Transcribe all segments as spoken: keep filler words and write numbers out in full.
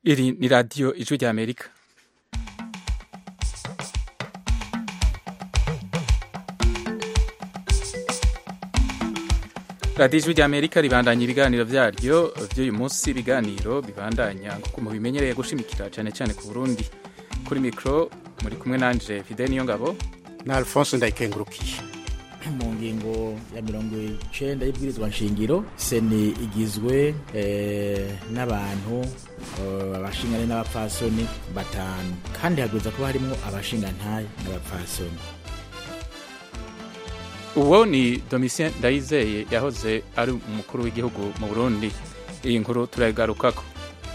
Iri ni radiyo ijwi rya Amerika. radiyo ijwi rya Amerika ribandanya ibiganiro vyaryo vy'uyu munsi, ibiganiro bibandanya kuko mu bimenyereye gushimikira cyane cyane ku Burundi. Kuri mikro muri kumwe nanje Fidel Niyongabo na Alphonse Ndayikengurukiye. Mu ngingo ya mirongo icenda y'ibwirizwa nshingiro, seni igizwe eh, n'abantu abashingane n'abapfasoni batanu, kandi hagwiza kuba harimo abashingantahe n'abapfasoni. Uwo ni Domitien Ndayizeye, yahoze ari umukuru w'igihugu mu Burundi. Iyi nkuru turayigarukako.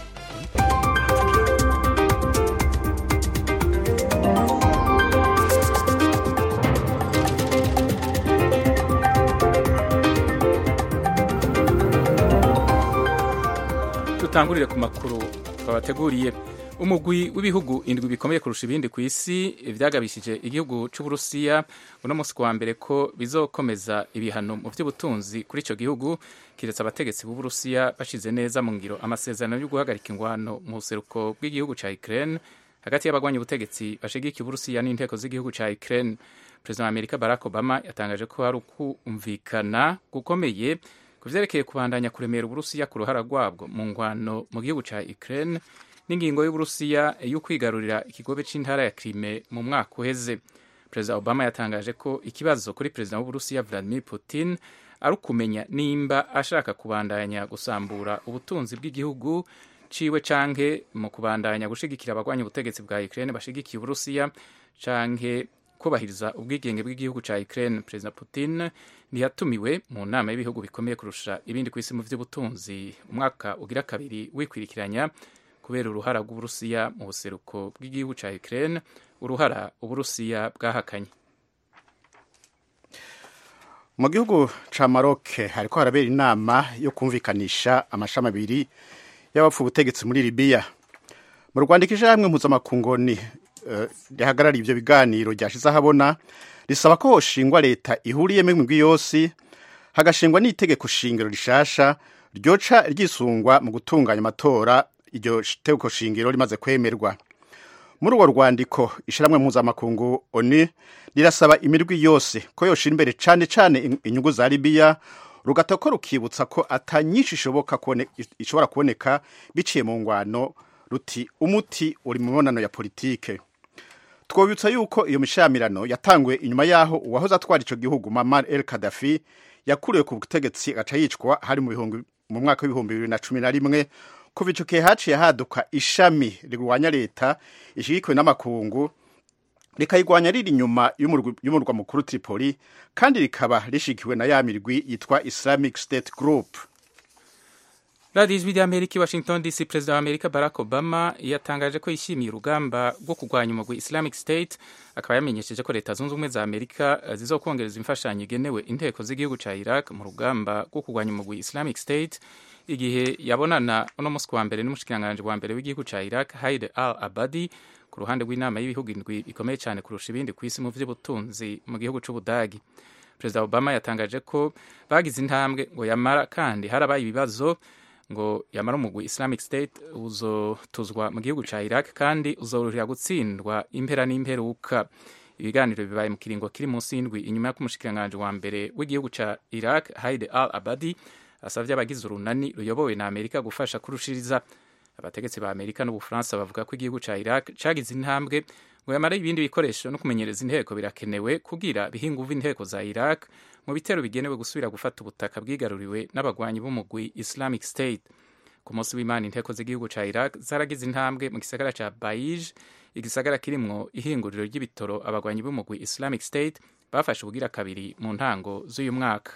Tutangurire ku makuru twabateguriye. Umugwi w'ibihugu indwi bikomeye kurusha ibindi ku isi vyagabishije igihugu c'Uburusiya uno musi wa mbere ko bizokomeza ibihano mu vy'ubutunzi kuri ico gihugu kiretse abategetsi b'Uburusiya bashize neza mu ngiro amasezerano yo guhagarika ingwano mu buseruko bw'igihugu ca Ukraine hagati y'abagwanya ubutegetsi bashigikiye Uburusiya n'inteko z'igihugu ca Ukraine. President wa Amerika Barack Obama yatangaje ko hari ukumvikana gukomeye kuvyerekeye kubandanya kuremera Uburusiya ku ruhara rwabwo mu ngwano mu gihugu ca Ukraine n'ingingo y'Uburusiya yo kwigarurira ikigobe c'intara ya Crimea mu mwaka uheze. President Obama yatangaje ko ikibazo kuri President w'Uburusiya Vladimir Putin ari ukumenya nimba ashaka kubandanya gusambura ubutunzi bw'igihugu ciwe canke mu kubandanya gushigikira abagwanya ubutegetsi bwa Ukraine bashigikiye Uburusiya canke kubahiriza ubwigenge bw'igihugu ca Ukraine. President Putin ntiyatumiwe mu nama y'ibihugu bikomeye kurusha ibindi kw'isi mu vy'ubutunzi umwaka ugira kabiri wikwirikiranya kubera uruhara rw'Uburusiya mu buseruko bw'igihugu ca Ukraine, uruhara Uburusiya bwahakanye. Mu gihugu ca Maroc hariko harabera inama yo kumvikanisha amashami abiri y'abapfu ubutegetsi muri Libya. Mu rwandikije hamwe mpuzamakungoni rihagarariye ivyo biganiro ryashize ahabona risaba ko hoshingwa leta ihuriyemwo imigwi yose, hagashingwa n'itegeko shingiro rishasha ryoca ryisungwa mu gutunganya amatora iryo tegeko shingiro rimaze kwemerwa. Muri uwo rwandiko ishiramwe mpuzamakungu ONU rirasaba imirwi yose ko yoshira imbere cane cane inyungu za Libya, rugatako rukibutsa ko atanyinshi ishoboka kubone ishobora kuboneka biciye mu ngwano, ruti umuti uri mu mibonano ya politike. Twobutsa yuko iyo mishamirano yatanguye inyuma yaho uwahoze atwara ico gihugu Muammar el-Gaddafi yakuriwe ku butegetsi agaca yicwa hari mu bihumbi mu mwaka w'ibihumbi bibiri na cumi na rimwe. Kuva ico gihe haciye haduka ishami rigwanya leta ishigikiwe n'amakungu rikayigwanya riri inyuma y'umurwa mukuru Tripoli, kandi rikaba rishigikiwe na ya mirwi yitwa Islamic State Group. radiyo ijwi rya Amerika, Washington D C. President wa Amerika Barack Obama yatangaje ko yishimiye urugamba rwo kurwanya umugwi Islamic State, akaba yamenyesheje ko leta zunze ubumwe za Amerika zizokongereza imfashanyo igenewe inteko z'igihugu ca Iraq mu rugamba rwo kurwanya umugwi Islamic State, igihe yabonana uno musi wa mbere n'umushikiranganji wa mbere w'igihugu ca Iraq Haider al-Abadi ku ruhande rw'inama y'ibihugu indwi bikomeye cyane kurusha ibindi ku isi mu vy'ubutunzi mu gihugu c'Ubudagi. President Obama yatangaje ko bagize intambwe ngo yamara kandi harabaye ibibazo ngo yamara umugwi Islamic State uzotuzwa mu gihugu ca Iraq kandi uzorohera gutsindwa impera n'imperuka. Ibiganiro bibaye mu kiringo kiri munsi y'indwi inyuma yo kumushikiranganji wa mbere w'igihugu ca Iraq Haider al-Abadi asavye abagize urunani ruyobowe na Amerika gufasha kurushiriza. Abategetsi ba Amerika n'Ubufaransa bavuga ko igihugu ca Iraq cagize intambwe ngo yamara ibindi bikoresho no kumenyereza inteko birakenewe kugira bihinguva inteko za Iraq mu bitero bigenewe gusubira gufata ubutaka bwigaruriwe n'abagwanyi b'umugwi Islamic State. Ku munsi w'Imana inteko z'igihugu ca Iraq zaragize intambwe mu gisagara ca Baij, igisagara kirimwo ihinguriro ry'ibitoro abagwanyi b'umugwi Islamic State bafashe ubugira kabiri mu ntango z'uyu mwaka.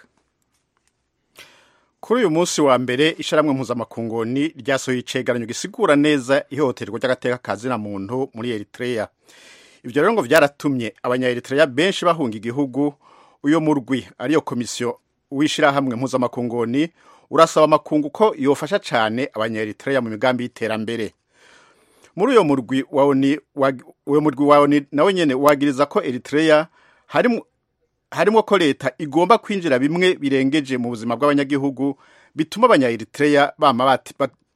Kuri uyu munsi wa mbere isharamwe mpuzamakungoni ryasohoye icegeranyo gisigura neza ihohoterwa ry'agateka kazina muntu muri Eritrea. Ivyo rero ngo vyaratumye abanya-Eritrea benshi bahunga igihugu. Uyo murwi ariyo komisiyo w'ishirahamwe mpuzamakungoni urasaba amakungu ko yofasha cane abanya-Eritrea mu migambi y'iterambere. Muri uyo murwi waoni uyo murwi waoni nawe nyene wagiriza ko Eritrea harimo harimo ko leta igomba kwinjira bimwe birengeje mu buzima bw'abanyagihugu bituma abanya-Eritrea bama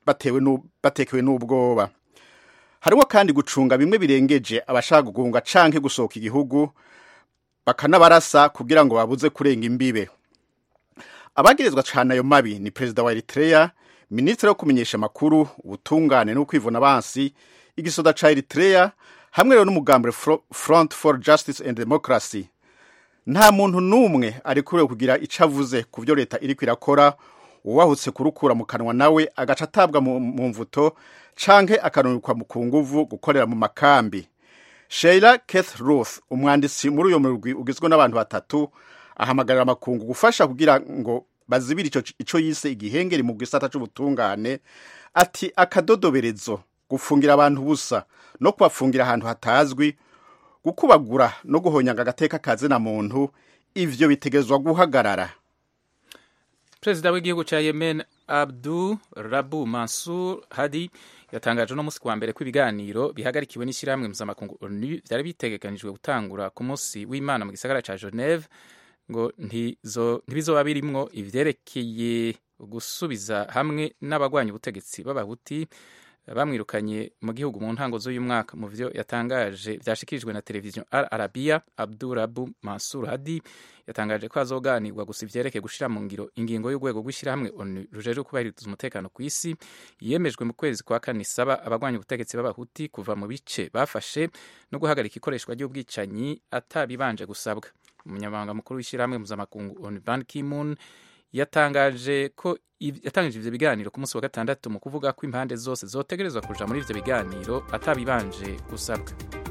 batewe nu, batekewe n'ubwoba. Hariho kandi gucunga bimwe birengeje abashaka gugunga canke gusohoka igihugu bakanabarasa kugira ngo babuze kurenga imbibe. Abagirizwa cyane ayo mabi ni Perezida wa Eritrea, Ministre wo kumenyesha makuru, ubutungane no kwivuna abansi, igisoda ca Eritrea, hamwe rero n'umugambwe Front for Justice and Democracy. Nta muntu numwe ari kure kugira icavuze ku byo leta iri kwirakora, uwahutse kurukura mu kanwa nawe agaca atabwa mu mvuto canke akanurikwa mu kunguvu gukorera mu makambi. Sheila Keith Ruth, umwanditsi muri uyo murwi ugizwe n'abantu batatu, ahamagarira amakungu gufasha kugira ngo bazibira ico ico yise igihengeri mu gisata c'ubutungane, ati akadodoberezo, gufungira abantu busa no kubafungira ahantu hatazwi, gukubagura no guhonyanga agateka kaze na muntu, ivyo bitegezwa guhagarara. Perezida w'igihugu ca Yemen Abdu Rabu Mansur Hadi yatangaje no musi kwa mbere kw'ibiganiro bihagarikiwe n'ishyirahamwe mpuzamakungu O N U vyari bitegekanijwe gutangura ku munsi w'Imana mu gisagara ca Geneve, ngo ntizo ntibizoba birimwo ivyerekeye gusubiza hamwe n'abagwanya ubutegetsi b'abahuti bamwirukanye mu gihugu mu ntango z'uyu mwaka. Mu vyo yatangaje vyashikirijwe na televiziyo Al Arabiya, Abdu Rabu Mansur Hadi yatangaje ko azoganirwa gusa ivyerekeye gushira mu ngiro ingingo y'urwego rw'ishyirahamwe O N U rujejwe kubahiriza umutekano ku isi yemejwe mu kwezi kwa kane, isaba abagwanya ubutegetsi b'abahuti kuva mu bice bafashe no guhagarika ikoreshwa ry'ubwicanyi atabibanje gusabwa. Umunyamabanga mukuru w'ishyirahamwe mpuzamakungu O N U Ban Ki-moon yatangaje ko yatangije ivyo biganiro ku munsi wa gatandatu mu kuvuga ko impande zose zotegerezwa kuja muri ivyo biganiro atabibanje gusabwa.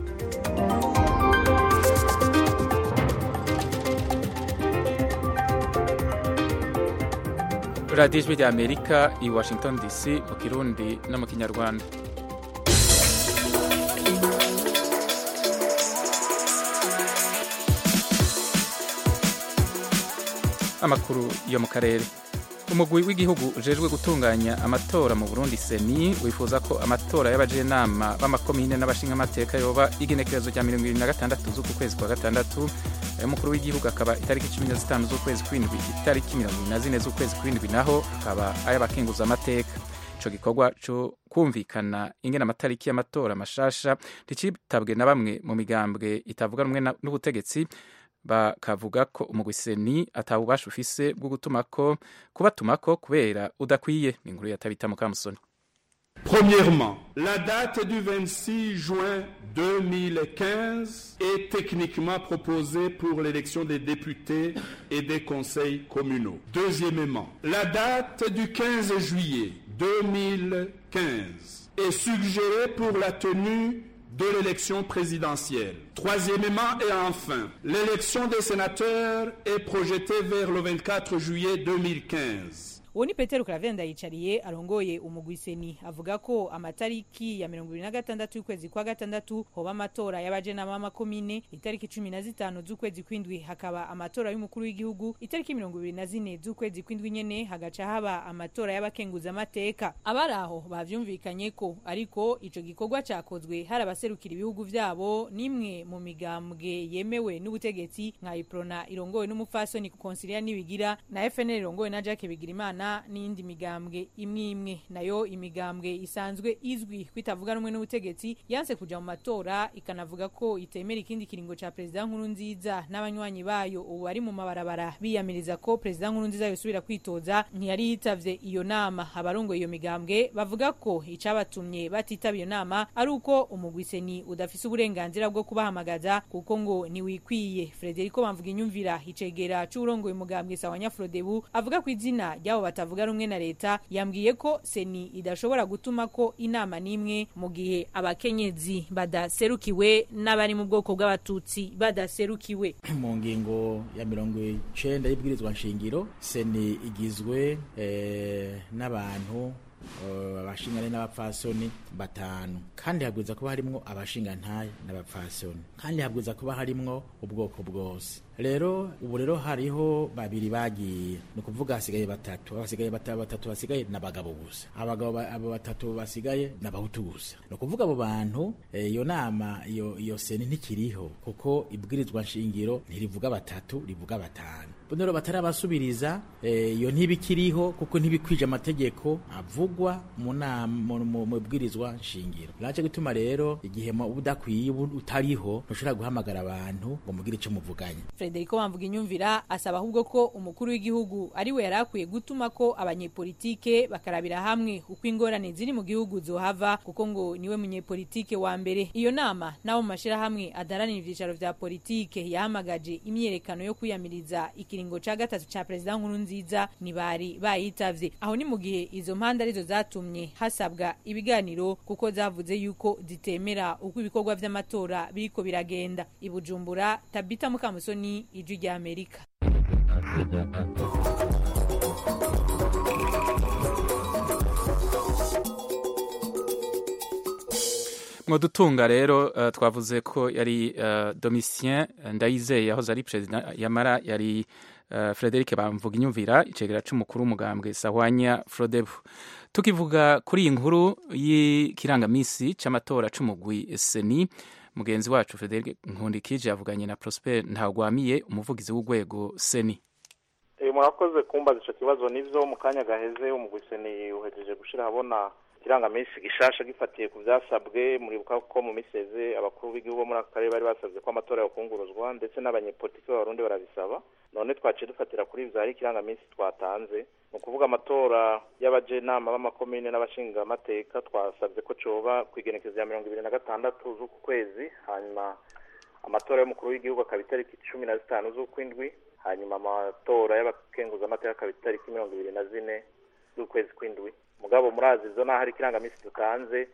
Radio Ijwi rya Amerika i Washington D C mu Kirundi no mu Kinyarwanda. Amakuru yo mu karere. Umugwi w'igihugu ujejwe gutunganya amatora mu Burundi Seni wifuza ko amatora y'abajenama b'amakomine n'abashingamateka yoba igenekerezo rya mirongo ibiri na gatandatu z'uku kwezi kwa gatandatu. Ayo mukuru w'igihugu akaba itariki cumi na zitanu z'ukwezi kw'indwi, itariki mirongo ibiri na zine z'ukwezi kw'indwi naho akaba ay'abakenguza amateka. Ico gikorwa cyo kumvikana ingena amatariki y'amatora mashasha ricitabwe na bamwe mu migambwe itavuga rumwe n'ubutegetsi, bakavuga ko umugwi Seni atawubasha ufise bwo gutumako kubatumako kubera udakwiye. Inkuru ya Tabita Mukamusoni. Premièrement, la date du vingt-six juin deux mille quinze est techniquement proposée pour l'élection des députés et des conseils communaux. Deuxièmement, la date du quinze juillet deux mille quinze est suggérée pour la tenue de l'élection présidentielle. Troisièmement et enfin, l'élection des sénateurs est projetée vers le vingt-quatre juillet deux mille quinze. Uwo ni Petero Karavenda yicariye arongoye umugwi Seni avuga ko amatariki ya mirongo ibiri na gatandatu y'ukwezi kwa gatandatu hoba amatora y'abajenama b'amakomine, itariki cumi na zitanu z'ukwezi kw'indwi hakaba amatora y'umukuru w'igihugu, itariki mirongo ibiri na zine z'ukwezi kw'indwi nyene hagaca haba amatora y'abakenguza amateka. Abaraho bavyumvikanye ko ariko ico gikorwa cakozwe hari abaserukira ibihugu vyabo nimwe mu migambwe yemewe n'ubutegetsi nka Iprona irongowe n'umufasoni Consilia Nibigira na F N L irongowe na Jacques Bigirimana n'indi migambwe imwe imwe. Nayo imigambwe isanzwe izwi kwitavuga rumwe n'ubutegetsi yanse kuja mu matora, ikanavuga ko itemera ikindi kiringo ca President Nkurunziza n'abanywanyi bayo ubu ari mu mabarabara biyamiriza ko President Nkurunziza yosubira kwitoza. Ntiyari yitavye iyo nama. Abarongoye iyo migambwe bavuga ko icabatumye batitaba iyo nama ari uko umugwi Seni udafise uburenganzira bwo kubahamagaza kuko ngo ni wikwiye. Frederico Bamvuginyumvira icegera c'urongoye umugambwe Sawanya Frodebu avuga ko izina ryabo batavuga rumwe na leta yambwiye ko Seni idashobora gutuma ko inama nimwe mu gihe abakenyezi badaserukiwe n'abari mu bwoko bw'abatutsi badaserukiwe. Mu ngingo ya mirongo icenda y'ibwirizwa nshingiro, Seni igizwe eh, n'abantu abashingane n'abapfasoni batanu, kandi habwiza kuba harimwo abashingantahe n'abapfasoni, kandi habwiza kuba harimwo ubwoko bwose. Rero ubu rero hariho babiri bagiye, no kuvuga hasigaye batatu. Abasigaye batatu batatu basigaye n'abagabo gusa, abagabo abo batatu basigaye n'abahutu gusa. No kuvuga abo bantu iyo e, nama iyo iyo Seni ntikiriho kuko ibwirizwa nshingiro ntirivuga batatu, rivuga batanu. bonero batarabasubiriza iyo ntibikiriho kuko ntibikwije amategeko avugwa mu nama mu bwirizwa nshingiro. Naje gutuma rero igihe udakwiye utariho ntushobora guhamagara abantu ngo mugire ico muvuganye. Frederico Bamvuginyumvira asaba ahubwo ko umukuru w'igihugu ari we yarakwiye gutuma ko abanyepolitike bakarabira hamwe uko ingorane ziri mu gihugu zohava kuko ngo niwe munyepolitike wa mbere. Iyo nama nabo mashira hamwe adaranira ivyicaro vya politike yahamagaje imyerekano yo kwiyamiriza ikiringo ca gatatu ca president Nkurunziza nibari bayitavye. Aho ni mu gihe izo mpande arizo zatumye hasabwa ibiganiro kuko zavuze yuko zitemera uko ibikorwa vy'amatora biriko biragenda. I Bujumbura, Tabita Mukamusoni, Ijwi rya Amerika. Mwodutunga rero uh, twavuze ko yari uh, Domitien Ndayizeye yahoze ari president yamara yari uh, Frederic Bamvuginyumvira icegera c'umukuru w'umugambwe Sahwanya Frodebu. Tukivuga kuri iyi nkuru y'ikirangamisi c'amatora c'umugwi Seni, mugenzi wacu Frederic Nkundikije yavuganye na Prosper Ntagwamiye umuvugizi w'urwego Seni. Eh murakoze kumbaza ico kibazo nivyo mu kanya gaheze umugwi Seni uhejeje gushira habona kirangamisi gishasha gifatiye ku vyasabwe muri buka ko mu miseze abakuru b'igihugu muri akarere bari basabye ko amatora yo kunguruzwa ndetse n'abanyepolitike b'abarundi barabisaba. None twaciye dufatira kuri ivyo ari kirangamisi twatanze mu kuvuga amatora y'abajenama b'amakomine n'abashinga amateka twasabye ko coba kwigenekezo ya mirongo ibiri na gatandatu z'uku kwezi, hanyuma amatora y'umukuru w'igihugu akaba itariki cumi na zitanu z'ukwindwi, hanyuma amatora y'abakenguza amateka akaba itariki mirongo ibiri na zine z'ukwezi kwindwi. Mugabo murazi zo naho hari kirangamisi dukanze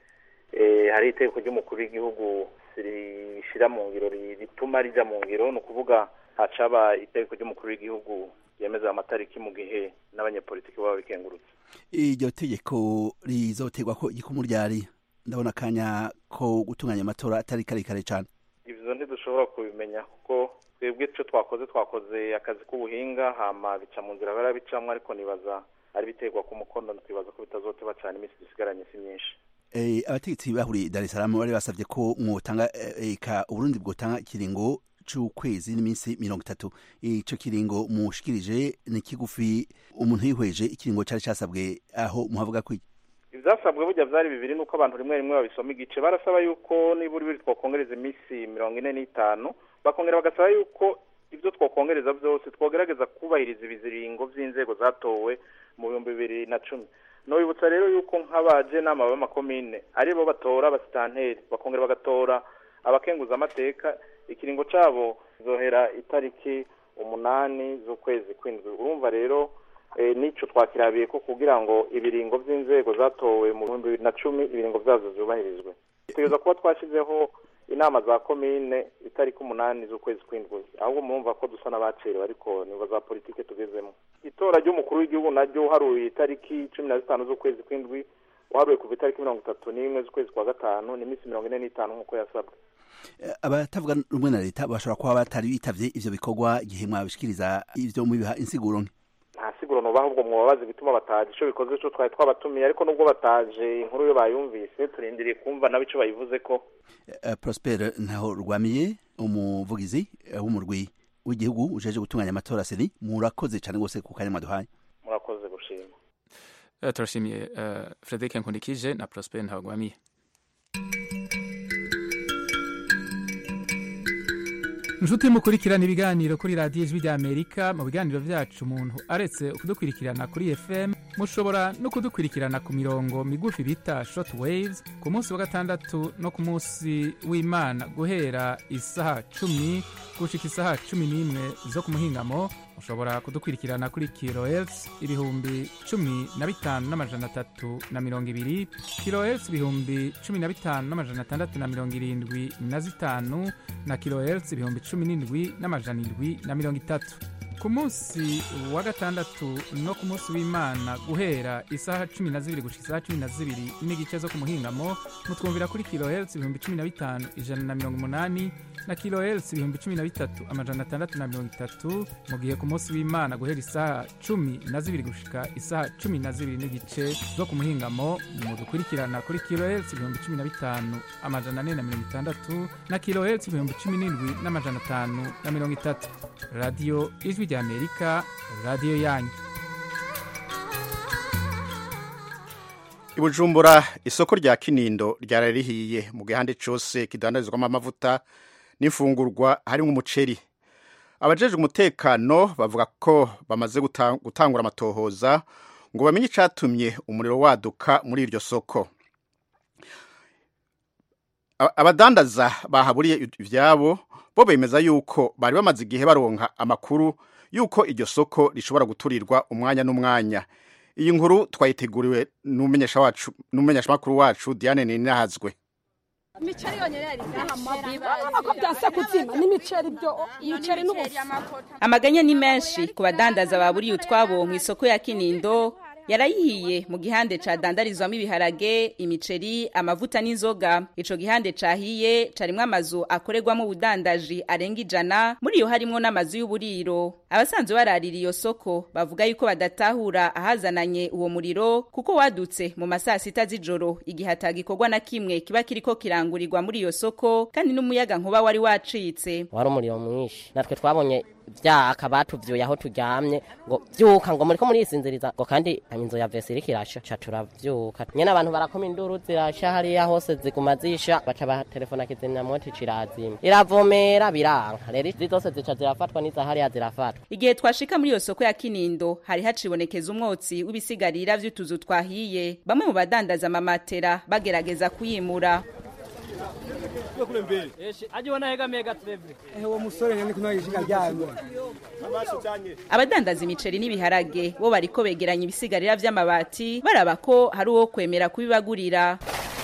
eh hari iteko ry'umukuru w'igihugu rishira mu ngiro rituma rija mu ngiro no kuvuga hacaba iteko ry'umukuru w'igihugu yemeza amatariki mu gihe n'abanyepolitiki baba bikengurutse. Iryo tegeko rizotegwa ko igikumu ryari ndabona kanya ko gutunganya amatora atari kare kare cyane. Ivyo ntidushobora kubimenya kuko twebwe cyo twakoze twakoze akazi k'ubuhinga hama bica mu nzira barabicamwe ariko nibaza ari biterwa ku mukondo twibaza ko bitazoteba cyane imisi dusigaranye si myinshi. Eh abategetsi bahuri Dar es Salaam bari basavye ko mwotanga eka Burundi bwotanga ikiringo c'ukwezi n'iminsi mirongo itatu. Ico kiringo mushikirije ni kigufi umuntu yihweje ikiringo cari casabwe aho muhavuga ko ivyasabwe burya vyari bibiri nuko abantu rimwe rimwe babisoma igice barasaba yuko niburi biri twokongereza imisi mirongo ine n'itanu bakongera bagasaba yuko ivyo twokongereza vyose twogerageza kubahiriza ibiziringo vy'inzego zatowe mu bihumbi bibiri na cumi. No bibutsa rero yuko nk'abaje nama b'amakomine ari bo batora abasitanteri bakongera bagatora abakenguza amateka ikiringo cabo zohera itariki umunani z'ukwezi kwindwi. Urumva rero e, nico twakirabiye ko kugira ngo ibiringo vy'inzego zatowe mu bihumbi bibiri na cumi ibiringo vyazo zubahirizwe. Tugeza kuba twashizeho inama za komine itariki umunani z'ukwezi kwindwi, ahubwo mumva ko dusa n'abacerewe ariko niba za politike tugezemo. Itora ry'umukuru w'igihugu naryo haruye itariki cumi na zitanu z'ukwezi kwindwi, uharuye kuva itariki mirongo itatu n'imwe z'ukwezi kwa gatanu ni imisi mirongo ine n'itanu nk'uko yasabwe. Abatavuga rumwe na leta bashobora kuba batari bitavye ivyo bikorwa igihe mwabishikiriza ivyo mubiha insiguro nke. Nta siguro no bahubwo mwababaza bituma bataje ico bikoze cyo twari twabatumiye ariko nubwo bataje inkuru yo bayumvise turindiriye kumva nabico bayivuze ko. Uh, Prosper ntaho rwamiye umuvugizi w'umurwi uh, w'igihugu ujeje gutunganya amatora Seni, murakoze cyane gose ku kanya mwaduhaye. Murakoze gushima. Uh, turashimiye uh, Frederic Nkundikije na Prosper ntaho rwamiye. Njuti mukurikirana ibiganiro kuri radio Ijwi rya Amerika. Mu biganiro vyacu umuntu aretse kudukurikirana kuri F M mushobora no kudukurikirana ku mirongo migufi bita short waves ku munsi wa gatandatu no ku munsi w'Imana guhera isaha cumi gushika isaha cumi n'imwe zo ku muhingamo. Mushobora kudukurikirana kuri kilohertz ibihumbi cumi na bitanu n'amajana atatu na mirongo ibiri, kilohertz ibihumbi cumi na bitanu n'amajana atandatu na mirongo irindwi na zitanu na kilohertz ibihumbi cumi n'indwi n'amajana indwi na mirongo itatu. Ku munsi wa gatandatu no ku munsi w'Imana guhera isaha cumi na zibiri gushika isaha cumi na zibiri n'igice zo ku muhingamo mutwumvira kuri kilohertz ibihumbi cumi na bitanu ijana na mirongo umunani na kilohertz ibihumbi cumi na bitatu amajana atandatu na mirongo itatu, mu gihe ku munsi w'Imana guhera isaha cumi na zibiri gushika isaha cumi na zibiri n'igice zo ku muhingamo mudukurikirana kuri kilohertz ibihumbi cumi na bitanu amajana ane na mirongo itandatu na kilohertz ibihumbi cumi n'indwi n'amajana atanu na mirongo itatu. Radio Ijwi rya Amerika, radiyo yanyu. I Bujumbura isoko rya Kinindo ryararihiye mu gihande cyose kidandarizwamo amavuta n'ifungurwa harimo umuceri. Abajejwe umutekano bavuga ko bamaze gutangura amatohoza ngo bamenye icatumye umuriro waduka muri iryo soko. Abadandaza bahaburiye ivyabo bo bemeza yuko bari bamaze igihe baronka amakuru yuko iryo soko rishobora guturirwa umwanya n'umwanya. Iyi nkuru twayiteguriwe n'umumenyesha wacu n'umumenyesha makuru wacu Diane Ninahazwe. Imiceri yonyene yari ngaha byanse kuzima n'imiceri byo imiceri n'ubufu. Amaganya ni menshi ku badandaza baburiye utwabo mu isoko ya Kinindo yarayihiye mu gihande ca dandarizwamo ibiharage, imiceri, amavuta n'inzoga. Ico gihande cahiye carimwe amazu akorerwamo ubudandaji arenga ijana, muri yo harimwo n'amazu y'uburiro. Abasanzwe bararira iyo soko bavuga yuko badatahura ahazananye uwo muriro kuko wadutse mu masaa sita z'ijoro igihe hatagikorwa na kimwe kiba kiriko kirangurirwa muri iyo soko, kandi n'umuyaga nkuba wari wacitse. Wari umuriro mwinshi, natwe twabonye vya akabatuvyuye aho turyamye ngo vyuka ngo muriko murisinziriza ngo kandi inzo ya vese irikirasha cha turavyuka nyene abantu barakoma induru zirasha hariya hose ziguma zisha baca ba telefona kizimya moti cirazima iravomera biranka rero zose zica zirafatwa niza hariya zirafatwa. Igihe twashika muri iyo soko ya Kinindo hari hacibonekeza umwotsi w'ibisigarira vy'utuzu twahiye, bamwe mu badandaza amamatera bagerageza kuyimura. Abadandaza imiceri n'ibiharage bo bariko begeranya ibisigarira vy'amabati baraba ko hari uwo kwemera kubibagurira.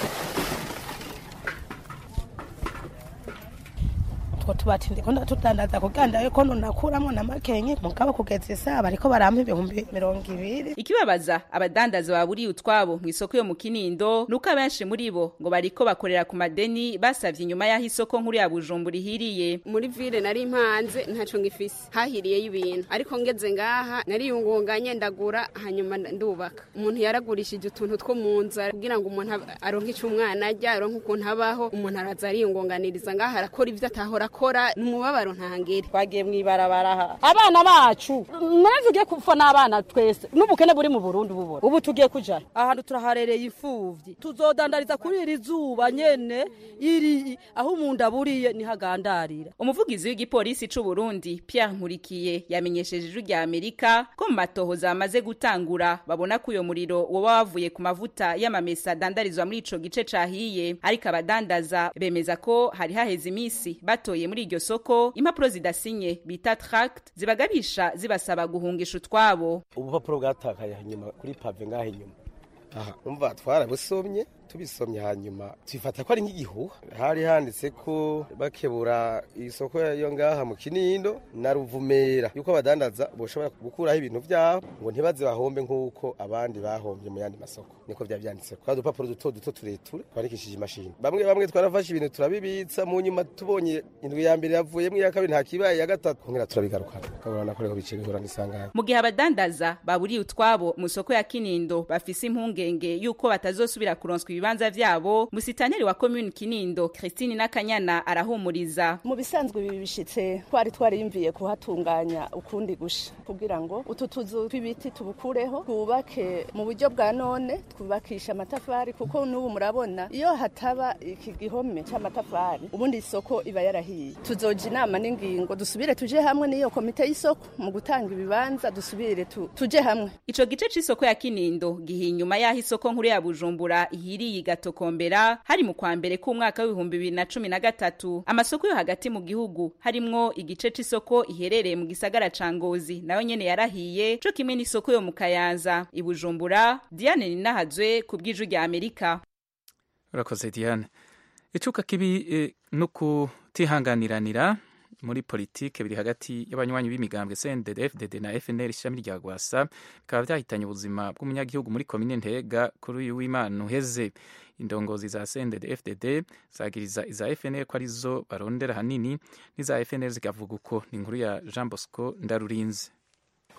Tubati ndiko ndatudandaza kuganda yuko nakuramwo na makenye mugabo kugeza isa bariko barampa ibihumbi mirongo ibiri. Ikibabaza abadandaza baburiye utwabo mu isoko yo mu Kinindo nuko abenshi muri bo ngo bariko bakorera ku madeni basavye inyuma yaho isoko nkuru ya Bujumbura ihiriye. Muri ville nari impanze ntaco ngifise hahiriye y'ibintu ariko ngeze ngaha nari yungunganye ndagura hanyuma ndubaka. Umuntu yaragurishije utuntu two munza kugira ngo umuntu aronke ico umwana ajya aronke ukuntu abaho, umuntu araza ariyungunganiriza ngaha arakora ivyo atahora kora numubabaro ntangere. Twagiye mwibarabara abana bacu navugiye kupfa n'abana twese n'ubukene buri mu Burundi bubona ubu tugiye kuja ahantu turaharereye imfuvyi tuzodandariza kuri iri zuba nyene iri aho umuntu aburiye ni hagandarira. Umuvugizi w'igipolisi c'u Burundi Pierre Nkurikiye yamenyesheje ijwi rya Amerika ko mu matohoza amaze gutangura babona ko uyo muriro woba wavuye ku mavuta y'amamesa dandarizwa muri ico gice cahiye, ariko abadandaza bemeza ko hari haheze imisi batoye muri iryo soko impapuro zidasinye bita tract zibagabisha zibasaba guhungisha utwabo. Ubupapuro bwatakaye hanyuma kuri pave ngaho inyuma aha umva twarabusomye tubisomye hanyuma twifata ko ari nk'igihuha. Hari handitse ko bakebura isoko yo ngaha mu Kinindo na Ruvumera yuko abadandaza boshobora gukuraho ibintu byabo ngo ntibaze bahombe nk'uko abandi bahombye mu yandi masoko, niko byavyanditse ko dupapuro duto duto tureture twarikishije imashini. Bamwe bamwe twarafashe ibintu turabibitsa mu nyuma tubonye indwi ya mbere yavuyemo iya kabiri nta kibaye ya gatatu kongera turabigarukana kabona ko reko bice bihura n'isanganya. Mu gihe abadandaza baburiye utwabo mu soko ya Kinindo bafise impungenge yuko batazosubira kuronswa ibibanza vyabo, musitaneri wa commune Kinindo Christine Nakanyana arahumuriza. Mu bisanzwe ibi bishitse twari twariyumviye kuhatunganya ukundi gusha kugira ngo utu tuzu tw'ibiti tubukureho twubake mu buryo bwa none, twubakisha amatafari kuko n'ubu murabona iyo hataba iki gihome cy'amatafari ubundi isoko iba yarahiye. Tuzoja inama n'ingingo dusubire tuje hamwe n'iyo komite y'isoko mu gutanga ibibanza dusubire tu, tuje hamwe. Ico gice c'isoko ya Kinindo gihi inyuma yaho isoko nkuru ya Bujumbura ihiriye igatokombera hari mu kwa mbere ku mwaka w'ibihumbi bibiri na cumi na gatatu. Amasoko yo hagati mu gihugu harimwo igice c'isoko iherereye mu gisagara ca Ngozi nayo nyene yarahiye, co kimwe n'isoko yo mu Kayanza. I Bujumbura, Diane Ninahazwe ku bw'ijwi rya Amerika. Urakoze Diane. Icuka kibi e, no kutihanganiranira muri politike biri hagati y'abanywanyi b'imigambwe C N D D F D D na F N L ishami rya Gwasa bikaba byahitanye ubuzima bw'umunyagihugu muri komine Ntega kuri uyu w'Imana uheze. Indongozi za C N D D F D D zagiriza iza F N L ko arizo barondera hanini n'iza F N L zikavuga uko. Ni inkuru ya Jean Bosco Ndarurinze.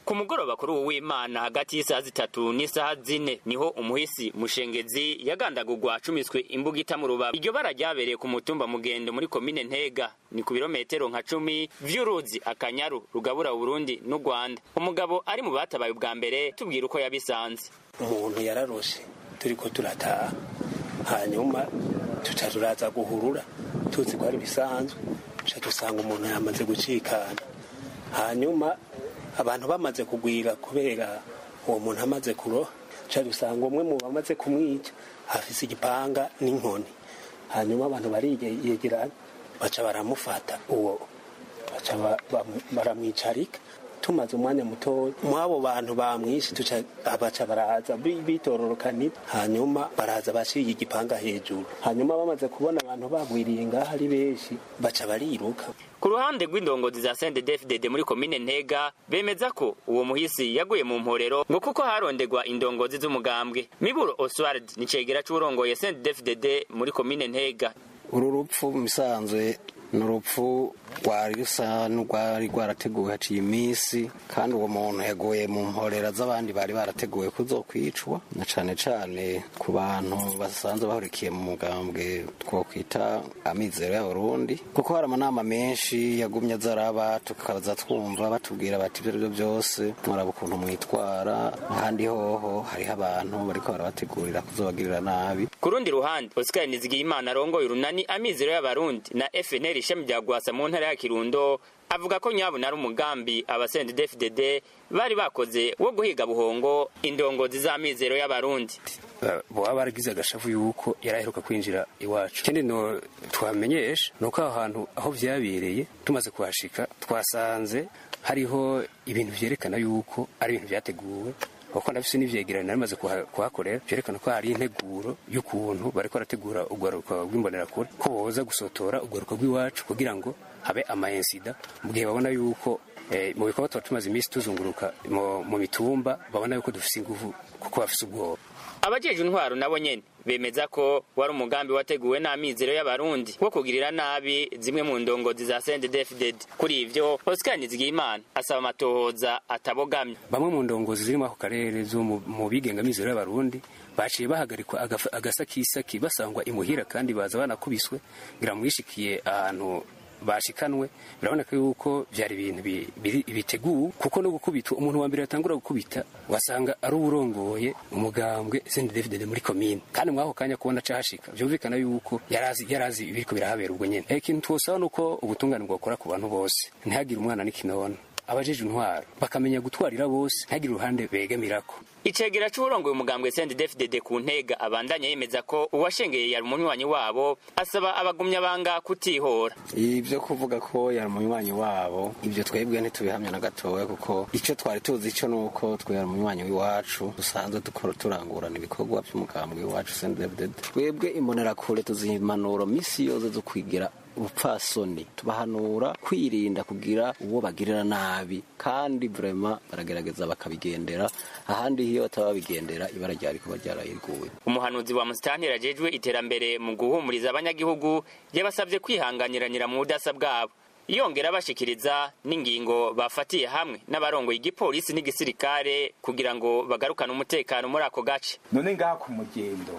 ku mugoroba kuri uwo w'Imana hagati y'isaha zitatu n'isaha zine niho umuhisi Mushengezi yagandagurwa acumiswe imbugita mu rubavu. Iryo bara ryabereye ku mutumba Mugendo muri komine Ntega, ni ku birometero nka cumi vy'uruzi Akanyaru rugabura Burundi n'u Rwanda. Umugabo ari mu batabaye ubwa mbere tubwira uko yabisanze. Umuntu yararoshe turiko turataha, hanyuma tuca turaza guhurura tuzi ko ari bisanzwe, tuca dusanga umuntu yamaze gucikana. Hanyuma abantu bamaze kugwira kubera uwo muntu amaze kuro, tuca dusanga umwe mu bamaze kumwica afise igipanga n'inkoni. Hanyuma abantu bariyegerana baca baramufata uwo, baca baramwicarika. Tumaze umwanya muto mwabo bantu bamwishi tuca abaca baraza bitororokanira, hanyuma baraza bashiye igipanga hejuru. Hanyuma bamaze kubona abantu bagwiriye ngaho ari benshi baca bariruka. Ku ruhande rw'indongozi za C N D D F D D muri komine Ntega bemeza ko uwo muhisi yaguye mu mporero ngo kuko harondegwa indongozi z'umugambwe. Miburo Oswald ni cegera c'urongoye C N D D F D D muri komine Ntega. Uru rupfu misanzwe n'urupfu rwari rusa n'urwari rwarateguwe haciye iminsi, kandi uwo muntu yagoye mu mporera z'abandi bari barateguwe kuzokwicwa, na cane cane ku bantu basanzwe bahurikiye mu mugambwe twokwita Amizero y'Abarundi, kuko hari amanama menshi yagumye azaraba, tukaza twumva batubwira bati ibyo aribyo byose mwaraba ukuntu mwitwara, ahandi hoho hariho abantu bariko barabategurira kuzobagirira nabi. Ku rundi ruhande Oscar Nizigiyimana arongoye urunani Amizero y'Abarundi na F N L ishami rya Gwasa mu ntara ya Kirundo avuga ko nyabo nari umugambi aba C N D D F D D bari bakoze wo guhiga buhongo indongozi za Mizero y'Abarundi. Boba baragize agashavu yuko yaraheruka kwinjira iwacu. Kindi no twamenyesha nuko aho hantu aho vyabereye tumaze kuhashika twasanze hariho ibintu vyerekana yuko ari ibintu vyateguwe, kuko ndafise n'ivyegerano narimaze kuhakorera vyerekana ko hari integuro y'ukuntu bariko barategura urwaruka rw'imbonerakure ko boza gusotora urwaruka rw'iwacu kugira ngo habe ama incident mu gihe babona yuko eh, mu bikorwa tuba tumaze iminsi tuzunguruka mu mitumba, babona yuko dufise inguvu kuko bafise ubwoba. Abajeje intwaro nabo nyene bemeza ko wari umugambi wateguwe n'Amizero y'Abarundi wo kugirira nabi zimwe mu ndongozi za C N D D F D D. Kuri ivyo Oscar Nizigiyimana asaba amatohoza atabogamye. Bamwe mu ndongozi zirimo ako karere zo mu bigenga Amizero y'Abarundi baciye bahagarikwa agasakisaki basangwa imuhira, kandi baza banakubiswe ngira mwishikiye ahantu bashikanwe. Biraboneka yuko byari ibintu biteguwe, kuko no gukubita umuntu wa mbere yatangura gukubita wasanga ari uburongoye umugambwe C N D D F D D muri komine, kandi mwaho kanya kubona cahashika byumvikana yuko yarazi yarazi ibiriko birahabera ubwo nyene. Ikintu twosaba nuko ubutungane bwokora ku bantu bose, ntihagire umwana n'ikinono. Abajeje intwaro bakamenya gutwarira bose, ntihagire uruhande begemirako. Icegera c'urongoye umugambwe C N D D F D D ku Ntega abandanya yemeza ko uwashengeye yari umunywanyi wabo, asaba abagumya banga kutihora. Ivyo kuvuga ko yari umunywanyi wabo ivyo twebwe ntitubihamya na gatoya, kuko ico twari tuzi ico nuko twe yari umunywanyi w'iwacu dusanzwe dukora turangurana ibikorwa by'umugambwe w'iwacu C N D D F D D. Twebwe imbonerakure tuzimanuro misi yose zo kwigira ubupfasoni, tubahanura kwirinda kugira uwo bagirira nabi, kandi vraiment baragerageza bakabigendera, ahandi hiyo batababigendera ibara ryari kuba ryarayiguye. Umuhanuzi wa Musitanteri ajejwe iterambere mu guhumuriza abanyagihugu yabasabye kwihanganiranira mu budasa bwabo, yongera bashikiriza n'ingingo bafatiye hamwe n'abarongo y'igipolisi n'igisirikare kugira ngo bagarukane umutekano muri ako gace. None ngaha ku Mugendo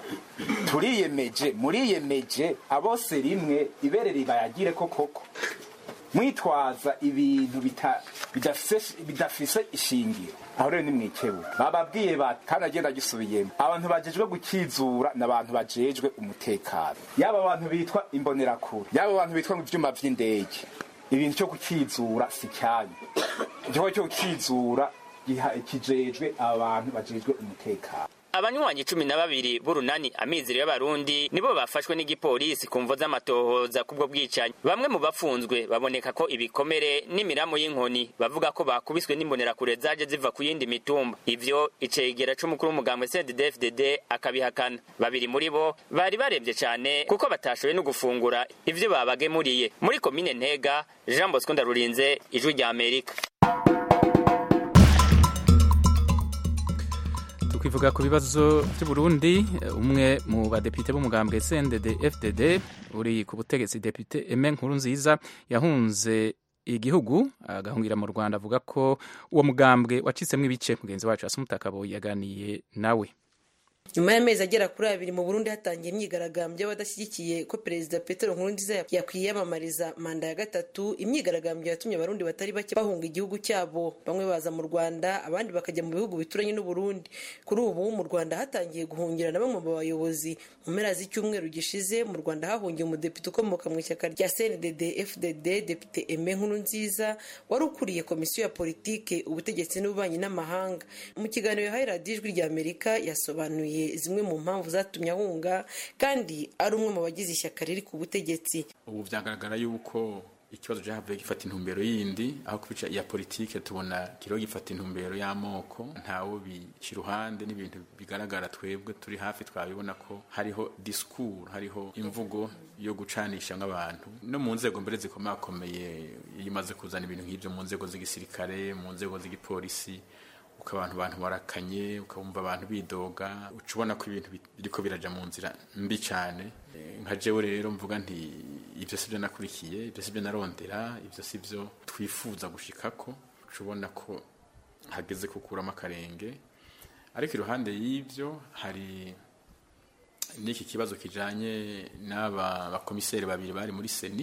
turiyemeje muriyemeje abose rimwe ibere ribayagire ko koko mwitwaza ibintu bidafise bidafise ishingiro. Aho rero ni mwikebu bababwiye bati kandi agenda gisubiyemo, abantu bajejwe gukizura n'abantu bajejwe umutekano, yaba abantu bitwa imbonerakure, yaba abantu bitwa mu vyuma vy'indege. Ibintu cyo kukizura si cyane, cyo cyo kukizura kijejwe abantu bajejwe umutekano. Abanywanyi cumi na babiri b'urunani Amizero y'Abarundi nibo bafashwe n'igipolisi kumvo z'amatohoza kubwo bwicanyi. Bamwe mu bafunzwe baboneka ko ibikomere n'imiramo y'inkoni bavuga ko bakubiswe n'imbonerakure zaje ziva ku yindi mitumba. Ivyo icegera c'umukuru w'umugambwe C N D D F D D akabihakana. Babiri muri bo bari baremvye cyane kuko batashoboye no gufungura ivyo babagemuriye. Muri komine Ntega, Jean Bosco Ndarurinze, Ijwi rya Amerika. Kwivuga ku bibazo by'u Burundi, umwe mu badepite b'umugambwe C N D D F D D uri ku butegetsi Depute Aime Nkurunziza yahunze igihugu agahungira mu Rwanda avuga ko uwo mugambwe wacitsemo ibice. Mugenzi wacu Asumta Kaboyi yaganiye nawe. Nyuma y'amezi agera kuri abiri mu Burundi hatangiye imyigaragambyo y'abadashyigikiye ko Perezida Petero Nkurunziza yakwiyamamariza manda ya gatatu. Imyigaragambyo yatumye abarundi batari bake bahunga igihugu cyabo, bamwe baza mu Rwanda abandi bakajya mu bihugu bituranye n'u Burundi. Kuri ubu mu Rwanda hatangiye guhungira na bamwe mu bayobozi. Mu mpera z'icyumweru gishize mu Rwanda hahungiye umudepite ukomoka mu ishyaka rya C N D D F D D, Depite Aime Nkurunziza wari ukuriye komisiyo ya politike, ubutegetsi n'ububanyi n'amahanga. Mu kiganiro yahaye radiyo Ijwi rya Amerika yasobanuye zimwe mu mpamvu zatumye ahunga kandi ari umwe mu bagize ishyaka riri ku butegetsi. Ubu byagaragara yuko ikibazo cyahavuye gifata intumbero yindi, aho kubica iya politike tubona kiro gifata intumbero y'amoko. Ntawo bica iruhande n'ibintu bigaragara twebwe turi hafi twabibona ko hariho discours, hariho imvugo yo gucanisha nk'abantu no mu nzego mbere zikomakomeye. Yimaze kuzana ibintu nk'ibyo mu nzego z'igisirikare, mu nzego z'igipolisi, ukabantu abantu barakanye, ukabumva abantu bidoga, ucubona ko ibintu biriko biraja mu nzira mbi cyane. Nka jewe rero mvuga nti ibyo sibyo nakurikiye, ibyo sibyo narondera, ibyo sibyo twifuza gushikako. Ucubona ko hageze kukuramo akarenge. Ariko iruhande y'ibyo hari n'iki kibazo kijanye n'aba bakomiseri babiri bari muri Seni,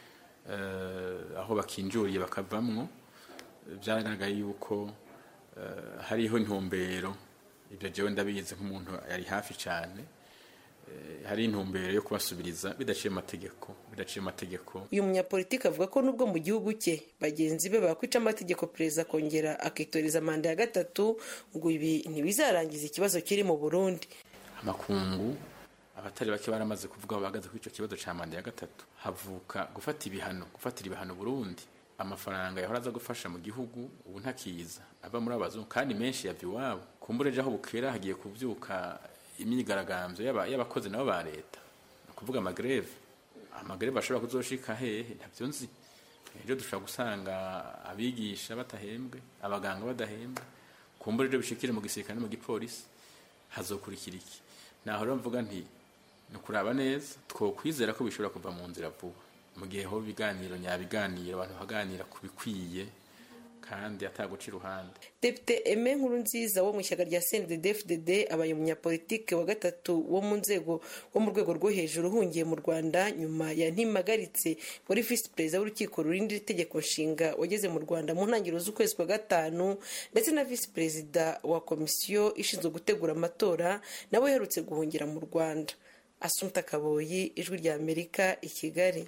uh, aho bakinjuriye bakavamwo. Byaragaragaye yuko Uh, hariho intumbero, ibyo jewe ndabizi nk'umuntu yari hafi cyane, uh, hari intumbero yo kubasubiriza bidaciye amategeko bidaciye amategeko. Uyu munyapolitiki avuga ko nubwo mu gihugu cye bagenzi be bakwica amategeko Perezida kongera akitoreza manda ya gatatu, ngo ibi ntibizarangiza ikibazo kiri mu Burundi. Amakungu abatari bake baramaze kuvuga bahagaze ku ico kibazo ca manda ya gatatu. Havuka gufata ibihano gufatira ibihano Burundi. Amafaranga yahora aza gufasha mu gihugu ubu ntakiza ava muri abazungu kandi menshi yavye iwabo. Kumbureje aho bukera hagiye kuvyuka imyigaragambyo y'abakozi nabo ba leta, kuvuga amagreve amagreve ashobora kuzoshika hehe ntavyo nzi. Ejo dushobora gusanga abigisha batahembwe, abaganga badahembwe, kumbureje bishikire mu gisirikare no mu gipolisi, hazokurikira iki? Naho rero mvuga nti nukuraba neza, twokwizera ko bishobora kuva mu nzira vuba mu gihe ho biganiro nyabiganiro abantu baganira kubikwiye kandi ataguca iruhande. Depite Aime Nkurunziza wo mu ishyaka rya C N D D F D D abaye umunyapolitike wa gatatu wo mu nzego wo mu rwego rwo hejuru uhungiye mu Rwanda nyuma ya Ntimagaritse wari Vice Perezida w'urukiko rurinda itegeko nshinga wageze mu Rwanda mu ntangiriro z'ukwezi kwa gatanu, ndetse na Vice Perezida wa komisiyo ishinzwe gutegura amatora nawe yaherutse guhungira mu Rwanda. Asumta Kaboyi, Ijwi rya Amerika, i Kigali.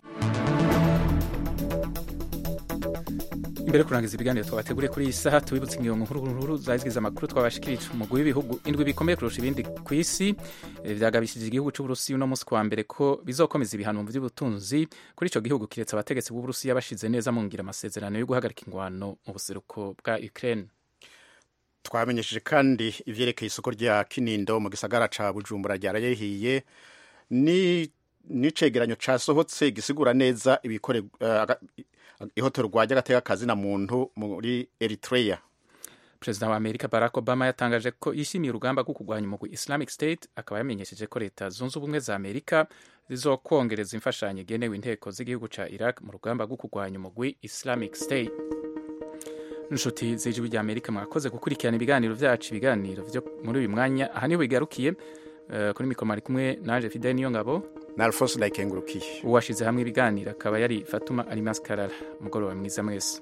Imbere kurangiza ibiganiro twabateguriye kuri iyi saha, tubibutse ingingo nkuru nkuru zazigize amakuru twabashikirije. Umugwi w'ibihugu indwi bikomeye kurusha ibindi ku isi vyagabishije igihugu c'Uburusiya uno munsi kwa mbere ko bizokomeza ibihano mu vy'ubutunzi kuri ico gihugu kiretse abategetsi b'Uburusiya bashize neza mu ngira amasezerano yo guhagarika ingwano mu buseruko bwa Ukraine. Twamenyesheje kandi ivyerekeye isoko rya Kinindo mu gisagara ca Bujumbura ryarayehiye ni nicegeranyo casohotse gisigura neza ibikore uh, ihotorwa ry'agateka kazi na muntu muri Eritrea. Perezida wa Amerika Barack Obama yatangaje ko yishimiye urugamba rwo kurwanya umugwi Islamic State, akaba yamenyesheje ko leta zunze ubumwe za Amerika zizokongereza imfashanyo igenewe inteko z'igihugu ca Iraq mu rugamba rwo kurwanya umugwi Islamic State. Nshuti z'Ijwi rya Amerika, mwakoze gukurikirana ibiganiro vyacu. Ibiganiro vyo muri uyu mwanya aha niho bigarukiye. Uh, kuri mikoro mari kumwe nanje Fidel Niyongabo na Alphonse Ndayikengurukiye. Uwashize hamwe ibiganiro akaba yari Fatuma Alimas Karara. Mugoroba mwiza mwese.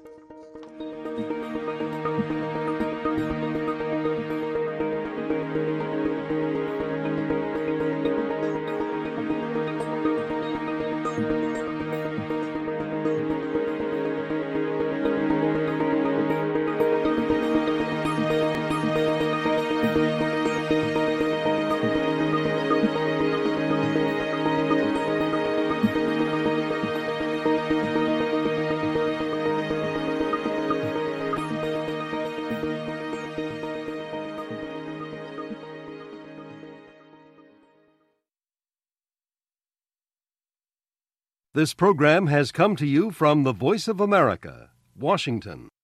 This program has come to you from the Voice of America, Washington.